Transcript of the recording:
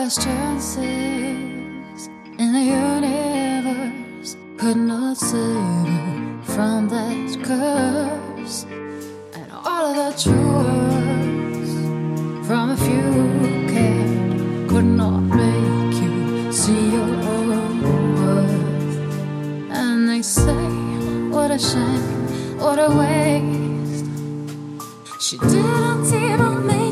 last chances in the universe could not save you from that curse. And all of the truths from a few cared could not make you see your own worth. And they say, what a shame, what a waste. She didn't even make